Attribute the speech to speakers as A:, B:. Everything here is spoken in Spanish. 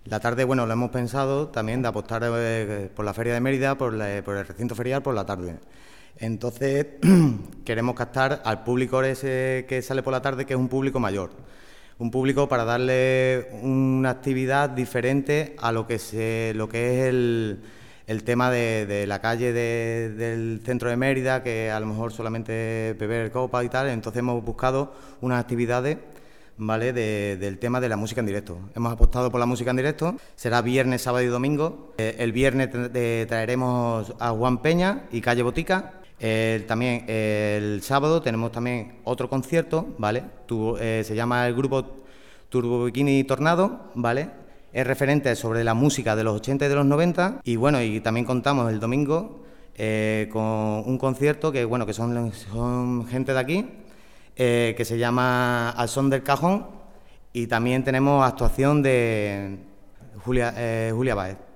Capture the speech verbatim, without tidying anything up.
A: La tarde, bueno, lo hemos pensado también de apostar eh, por la Feria de Mérida, por, la- por el recinto ferial, por la tarde. Entonces, queremos captar al público ese que sale por la tarde, que es un público mayor. Un público para darle una actividad diferente a lo que, se, lo que es el, el tema de, de la calle de- del centro de Mérida, que a lo mejor solamente beber copa y tal. Entonces hemos buscado unas actividades, ¿vale?, de- del tema de la música en directo. Hemos apostado por la música en directo. Será viernes, sábado y domingo. Eh, el viernes tra- eh, traeremos a Juan Peña y Calle Botica. El- también eh, el sábado tenemos también otro concierto, ¿vale? Tu- eh, se llama el grupo Turbo Bikini Tornado, ¿vale? Es referente sobre la música de los ochenta y de los noventa. Y bueno, y también contamos el domingo eh, con un concierto que, bueno, que son, son gente de aquí, eh, que se llama Al Son del Cajón, y también tenemos actuación de Julia, eh, Julia Baez.